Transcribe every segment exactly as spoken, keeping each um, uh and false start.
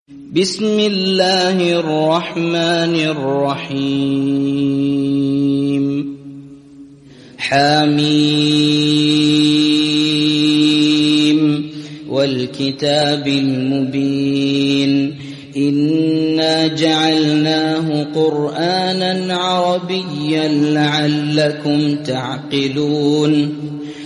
بسم الله الرحمن الرحيم حميم والكتاب المبين إنا جعلناه قرآنا عربيا لعلكم تعقلون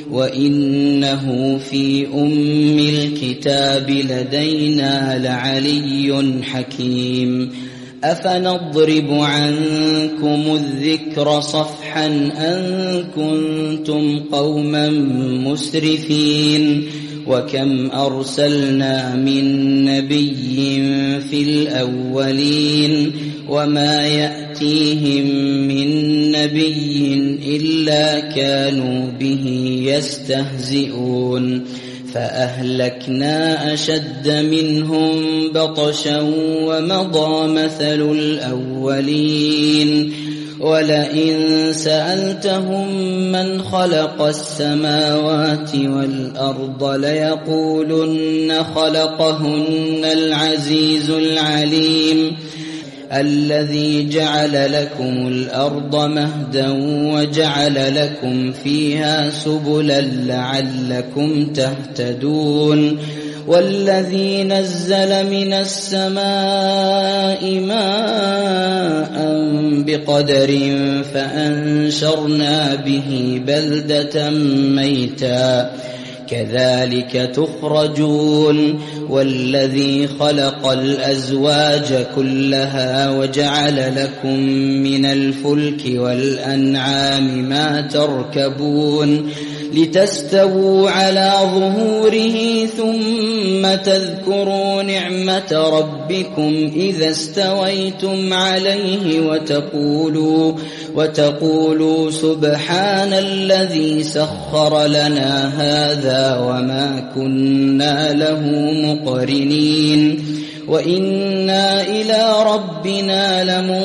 وإنه في أم الكتاب لدينا لعلي حكيم أفنضرب عنكم الذكر صفحا أن كنتم قوما مسرفين وكم أرسلنا من نبي في الأولين وما يأتيهم من نبي إلا كانوا به يستهزئون فأهلكنا أشد منهم بطشا ومضى مثل الأولين ولئن سألتهم من خلق السماوات والأرض ليقولن خلقهن العزيز العليم الذي جعل لكم الأرض مهدا وجعل لكم فيها سبلا لعلكم تهتدون والذي نزل من السماء ماء بقدر فأنشرنا به بلدة ميتا كذلك تخرجون والذي خلق الأزواج كلها وجعل لكم من الفلك والأنعام ما تركبون لتستووا على ظهوره ثم تذكروا نعمة ربكم إذا استويتم عليه وتقولوا, وتقولوا سبحان الذي سخر لنا هذا وما كنا له مقرنين وإنا إلى ربنا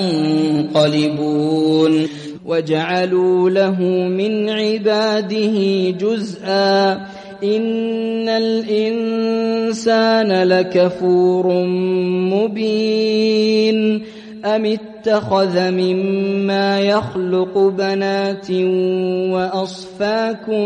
لمنقلبون وجعلوا له من عباده جزءا إن الإنسان لكفور مبين أم اتخذ مما يخلق بنات وأصفاكم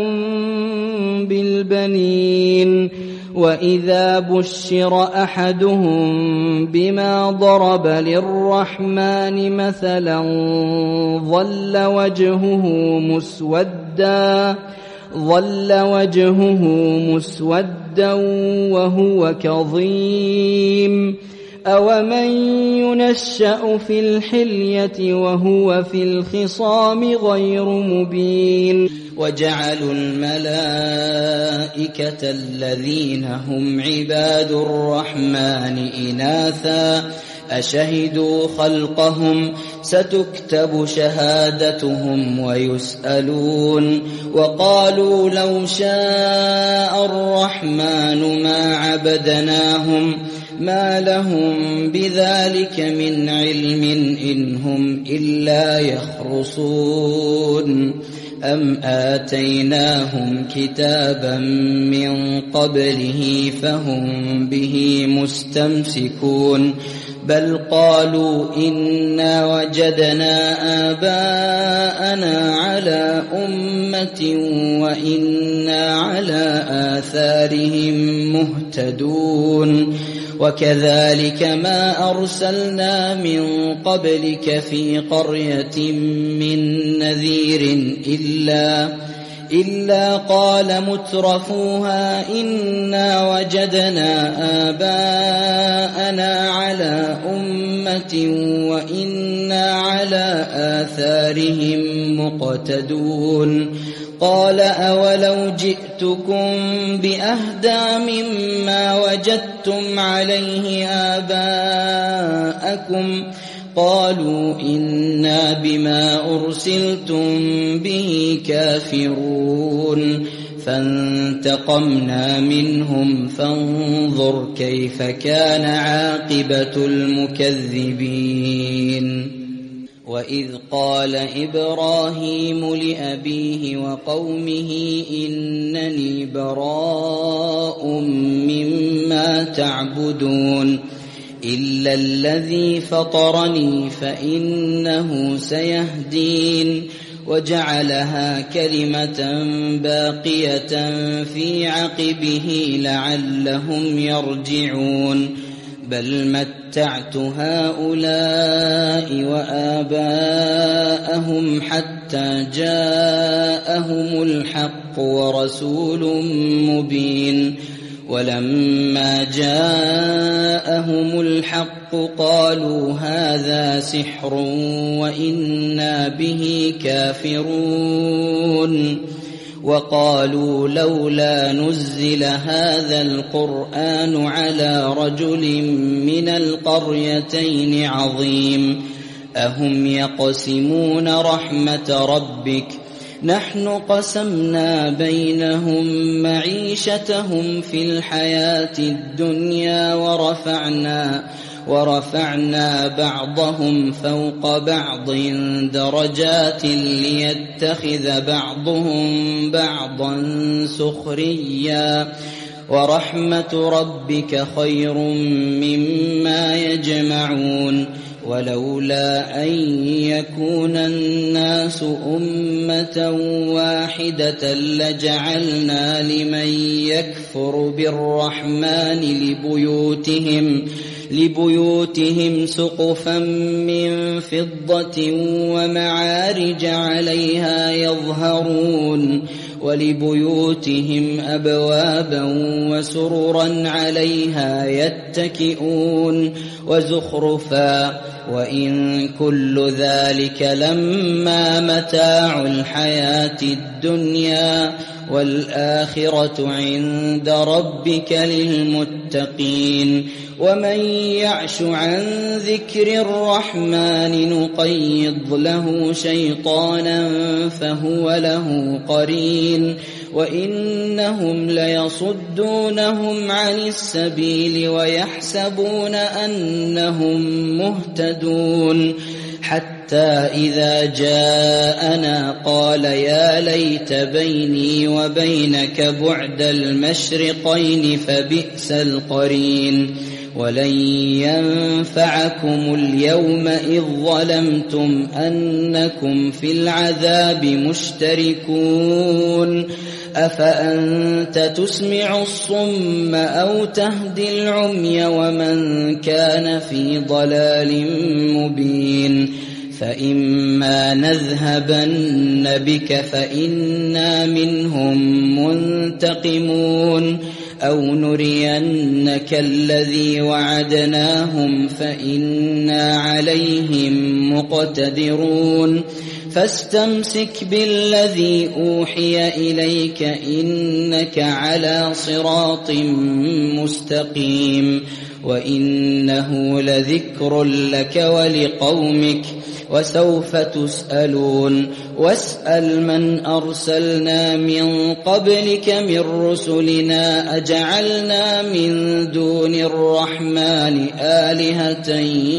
بالبنين وإذا بشر أحدهم بما ضرب للرحمن مثلا ظل وجهه مسودا ظل وجهه مسودا وهو كظيم أومن ينشأ في الحلية وهو في الخصام غير مبين وجعلوا الملائكة الذين هم عباد الرحمن إناثا أشهدوا خلقهم ستكتب شهادتهم ويسألون وقالوا لو شاء الرحمن ما عبدناهم ما لهم بذلك من علم إن هم إلا يخرصون أم آتيناهم كتابا من قبله فهم به مستمسكون بل قالوا إنا وجدنا آباءنا على أمة وإنا على آثارهم مهتدون وكذلك ما أرسلنا من قبلك في قرية من نذير إلا إلا قال مترفوها إنا وجدنا آباءنا على أمة وإنا على آثارهم مقتدون قال أولو جئتكم بأهدى مما وجدتم عليه آباءكم قالوا إنا بما أرسلتم به كافرون فانتقمنا منهم فانظر كيف كان عاقبة المكذبين وإذ قال إبراهيم لأبيه وقومه إنني براء مما تعبدون إلا الذي فطرني فإنه سيهدين وجعلها كلمة باقية في عقبه لعلهم يرجعون بل متعت هؤلاء وآباءهم حتى جاءهم الحق ورسول مبين ولما جاءهم الحق قالوا هذا سحر وإنا به كافرون وقالوا لولا نزل هذا القرآن على رجل من القريتين عظيم أهم يقسمون رحمة ربك نحن قسمنا بينهم معيشتهم في الحياة الدنيا ورفعنا ورفعنا بعضهم فوق بعض درجات ليتخذ بعضهم بعضا سخريا ورحمة ربك خير مما يجمعون ولولا أن يكون الناس أمة واحدة لجعلنا لمن يكفر بالرحمن لبيوتهم لبيوتهم سقفا من فضة ومعارج عليها يظهرون ولبيوتهم أبوابا وسررا عليها يتكئون وزخرفا وإن كل ذلك لما متاع الحياة الدنيا والآخرة عند ربك للمتقين ومن يعش عن ذكر الرحمن نقيض له شيطانا فهو له قرين وإنهم ليصدونهم عن السبيل ويحسبون أنهم مهتدون حتى إذا جاءنا قال يا ليت بيني وبينك بعد المشرقين فبئس القرين ولن ينفعكم اليوم إذ ظلمتم أنكم في العذاب مشتركون أفأنت تسمع الصم أو تهدي العمي ومن كان في ضلال مبين فإما نذهبن بك فإنا منهم منتقمون أو نرينك الذي وعدناهم فإنا عليهم مقتدرون فاستمسك بالذي أوحي إليك إنك على صراط مستقيم وإنه لذكر لك ولقومك وسوف تسألون واسأل من أرسلنا من قبلك من رسلنا أجعلنا من دون الرحمن آلهة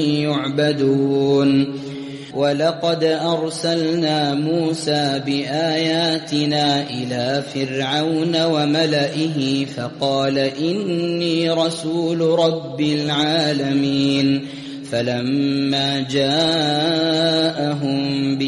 يعبدون ولقد أرسلنا موسى بآياتنا إلى فرعون وملئه فقال إني رسول رب العالمين فلما جاءهم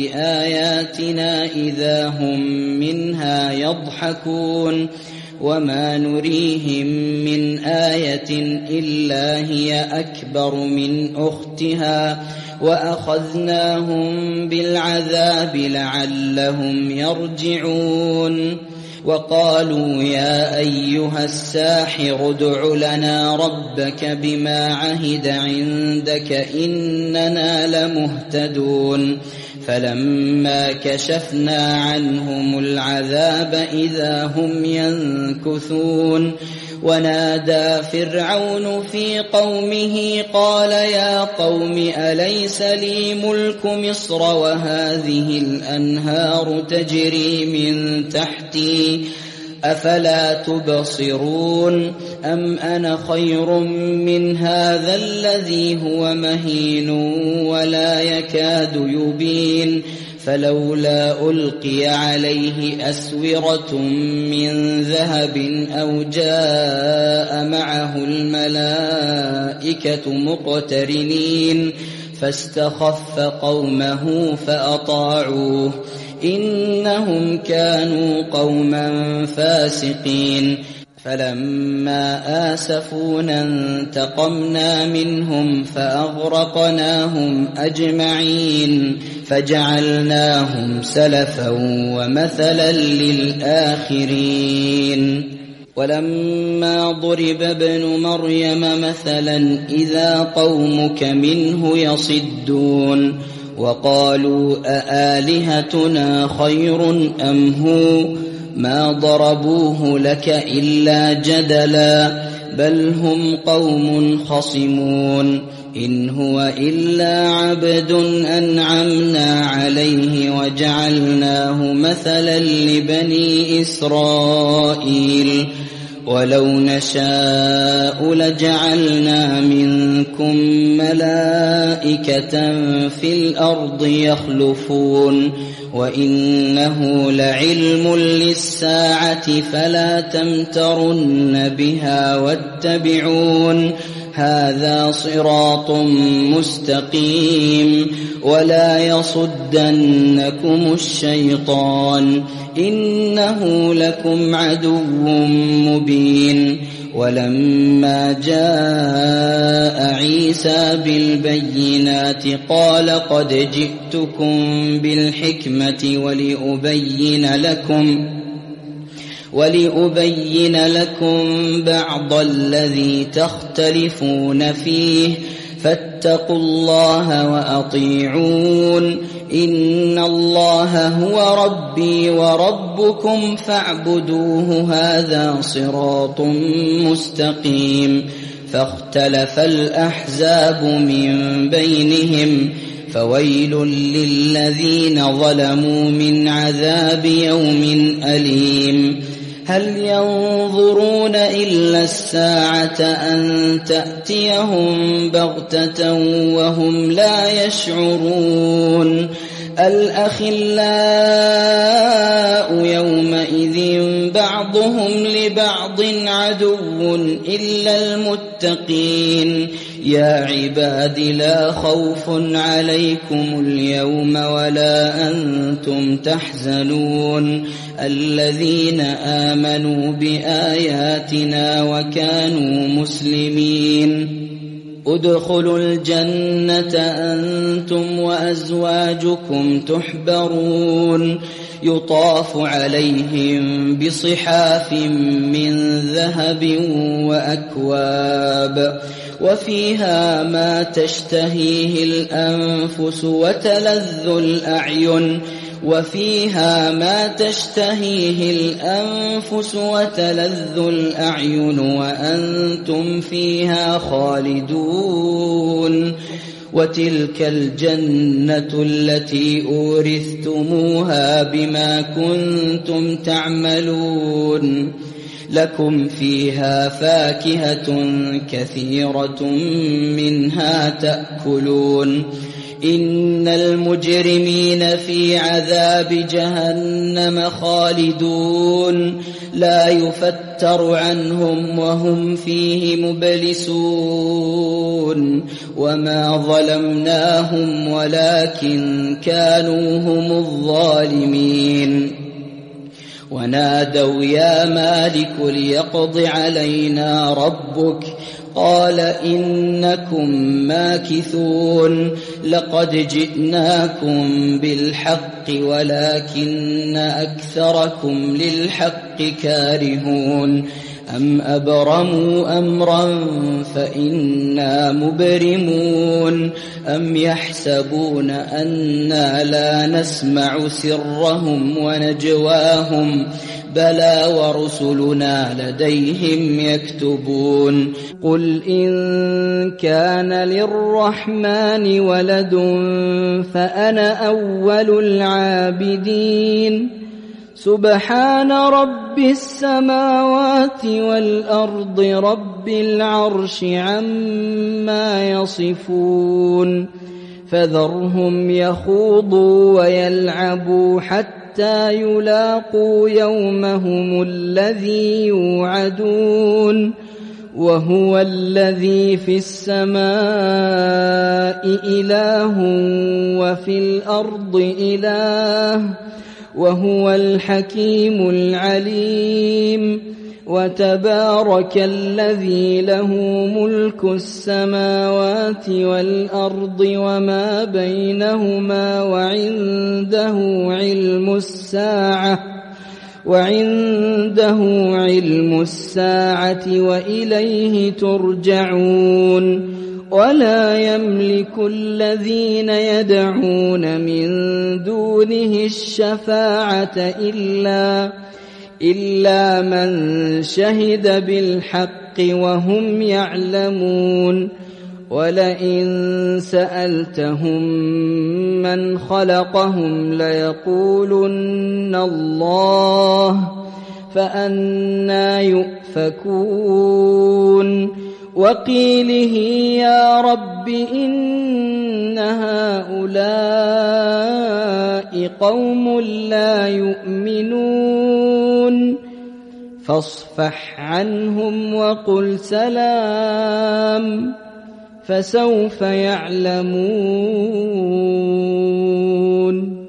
بآياتنا إذا هم منها يضحكون وما نريهم من آية إلا هي أكبر من أختها وأخذناهم بالعذاب لعلهم يرجعون وقالوا يا أيها الساحر ادع لنا ربك بما عهد عندك إننا لمهتدون فلما كشفنا عنهم العذاب إذا هم ينكثون ونادى فرعون في قومه قال يا قوم أليس لي ملك مصر وهذه الأنهار تجري من تحتي أفلا تبصرون أم أنا خير من هذا الذي هو مهين ولا يكاد يبين فلولا ألقي عليه أسورة من ذهب أو جاء معه الملائكة مقترنين فاستخف قومه فأطاعوه إنهم كانوا قوما فاسقين فلما آسفونا انتقمنا منهم فأغرقناهم أجمعين فجعلناهم سلفا ومثلا للآخرين ولما ضرب ابن مريم مثلا إذا قومك منه يصدون وقالوا أآلهتنا خير أم هو ما ضربوه لك إلا جدلا بل هم قوم خصمون إن هو إلا عبد أنعمنا عليه وجعلناه مثلا لبني إسرائيل ولو نشاء لجعلنا منكم ملائكة في الأرض يخلفون وإنه لعلم للساعة فلا تمترن بها واتبعون هذا صراط مستقيم ولا يصدنكم الشيطان إنه لكم عدو مبين ولما جاء عيسى بالبينات قال قد جئتكم بالحكمة ولأبين لكم ولأبين لكم بعض الذي تختلفون فيه فاتقوا الله وأطيعون إن الله هو ربي وربكم فاعبدوه هذا صراط مستقيم فاختلف الأحزاب من بينهم فويل للذين ظلموا من عذاب يوم أليم هل ينظرون إلا الساعة أن تأتيهم بغتة وهم لا يشعرون الأخلاء يومئذ بعضهم لبعض عدو إلا المتقين يا عباد لا خوف عليكم اليوم ولا أنتم تحزنون الذين آمنوا بآياتنا وكانوا مسلمين ادخلوا الجنة أنتم وأزواجكم تحبرون يطاف عليهم بصحاف من ذهب وأكواب وفيها ما تشتهيه الأنفس وتلذ الأعين وفيها ما تشتهيه الأنفس وتلذ الأعين وأنتم فيها خالدون وتلك الجنة التي أورثتموها بما كنتم تعملون لكم فيها فاكهة كثيرة منها تأكلون إن المجرمين في عذاب جهنم خالدون لا يفتر عنهم وهم فيه مبلسون وما ظلمناهم ولكن كانوا هم الظالمين ونادوا يا مالك ليقض علينا ربك قال إنكم ماكثون لقد جئناكم بالحق ولكن أكثركم للحق كارهون أم أبرموا أمرا فإنا مبرمون أم يحسبون أنا لا نسمع سرهم ونجواهم بلى ورسلنا لديهم يكتبون قل إن كان للرحمن ولد فأنا أول العابدين سبحان رب السماوات والأرض رب العرش عما يصفون فذرهم يخوضوا ويلعبوا حتى يلاقوا يومهم الذي يوعدون وهو الذي في السماء إله وفي الأرض إله وهو الحكيم العليم وتبارك الذي له ملك السماوات والأرض وما بينهما وعنده علم الساعة وعنده علم الساعة وإليه ترجعون ولا يملك الذين يدعون من دونه الشفاعة إلا إلا من شهد بالحق وهم يعلمون ولئن سألتهم من خلقهم ليقولن الله فأنى يؤفكون وقيله يا رب إن هؤلاء قوم لا يؤمنون فاصفح عنهم وقل سلام فسوف يعلمون.